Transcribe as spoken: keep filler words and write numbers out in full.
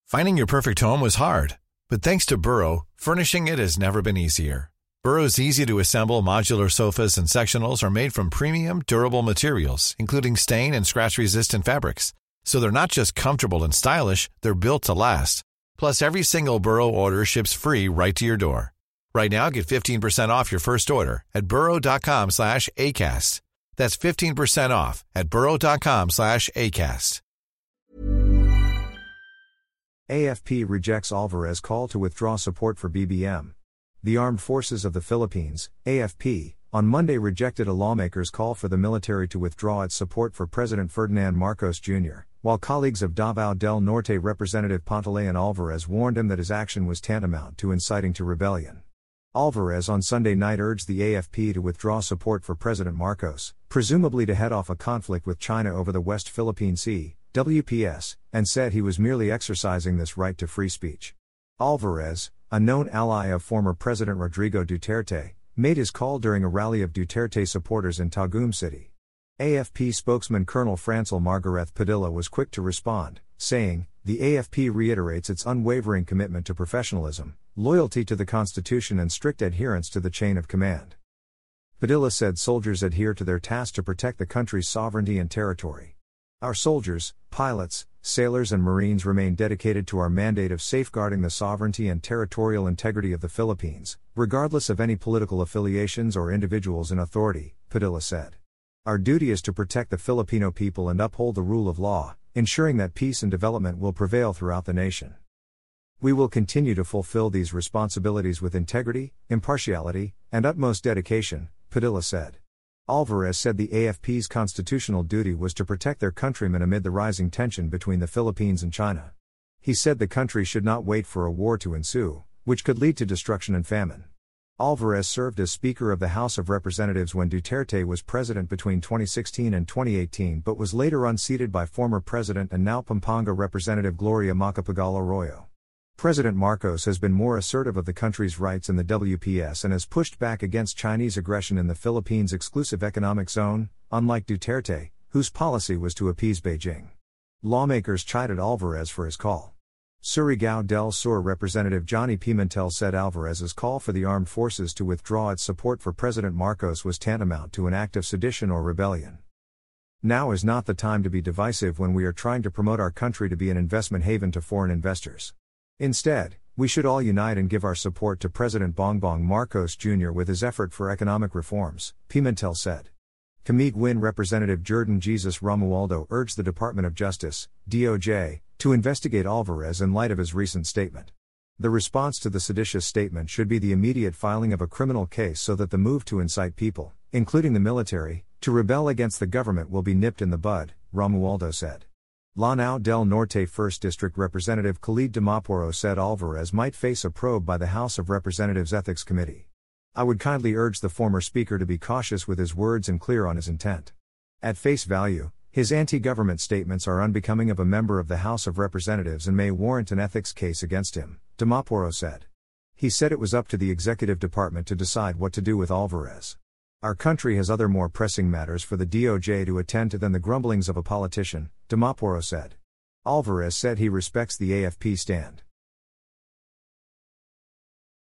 Finding your perfect home was hard, but thanks to Burrow, furnishing it has never been easier. Burrow's easy-to-assemble modular sofas and sectionals are made from premium, durable materials, including stain and scratch-resistant fabrics. So they're not just comfortable and stylish, they're built to last. Plus, every single Burrow order ships free right to your door. Right now, get fifteen percent off your first order at burrow.com slash ACAST. That's fifteen percent off at burrow.com slash ACAST. A F P rejects Alvarez call to withdraw support for B B M. The Armed Forces of the Philippines, A F P, on Monday rejected a lawmaker's call for the military to withdraw its support for President Ferdinand Marcos Junior, while colleagues of Davao del Norte Representative Pantaleon Alvarez warned him that his action was tantamount to inciting to rebellion. Alvarez on Sunday night urged the A F P to withdraw support for President Marcos, presumably to head off a conflict with China over the West Philippine Sea, W P S, and said he was merely exercising this right to free speech. Alvarez, a known ally of former President Rodrigo Duterte, made his call during a rally of Duterte supporters in Tagum City. A F P spokesman Colonel Francel Margareth Padilla was quick to respond, saying, "The A F P reiterates its unwavering commitment to professionalism, loyalty to the Constitution and strict adherence to the chain of command." Padilla said soldiers adhere to their task to protect the country's sovereignty and territory. "Our soldiers, pilots, sailors and Marines remain dedicated to our mandate of safeguarding the sovereignty and territorial integrity of the Philippines, regardless of any political affiliations or individuals in authority," Padilla said. "Our duty is to protect the Filipino people and uphold the rule of law, ensuring that peace and development will prevail throughout the nation. We will continue to fulfill these responsibilities with integrity, impartiality, and utmost dedication," Padilla said. Alvarez said the A F P's constitutional duty was to protect their countrymen amid the rising tension between the Philippines and China. He said the country should not wait for a war to ensue, which could lead to destruction and famine. Alvarez served as Speaker of the House of Representatives when Duterte was president between twenty sixteen and twenty eighteen but was later unseated by former President and now Pampanga Representative Gloria Macapagal Arroyo. President Marcos has been more assertive of the country's rights in the W P S and has pushed back against Chinese aggression in the Philippines' exclusive economic zone, unlike Duterte, whose policy was to appease Beijing. Lawmakers chided Alvarez for his call. Surigao del Sur Representative Johnny Pimentel said Alvarez's call for the armed forces to withdraw its support for President Marcos was tantamount to an act of sedition or rebellion. "Now is not the time to be divisive when we are trying to promote our country to be an investment haven to foreign investors. Instead, we should all unite and give our support to President Bongbong Marcos Junior with his effort for economic reforms," Pimentel said. Camiguin Representative Jordan Jesus Romualdo urged the Department of Justice, D O J, to investigate Alvarez in light of his recent statement. The response to the seditious statement should be the immediate filing of a criminal case so that the move to incite people, including the military, to rebel against the government will be nipped in the bud, Romualdo said. Lanao del Norte first District Representative Khalid Dimaporo said Alvarez might face a probe by the House of Representatives Ethics Committee. "I would kindly urge the former speaker to be cautious with his words and clear on his intent. At face value, his anti-government statements are unbecoming of a member of the House of Representatives and may warrant an ethics case against him," Dimaporo said. He said it was up to the executive department to decide what to do with Alvarez. "Our country has other more pressing matters for the D O J to attend to than the grumblings of a politician," Dimaporo said. Alvarez said he respects the A F P stand.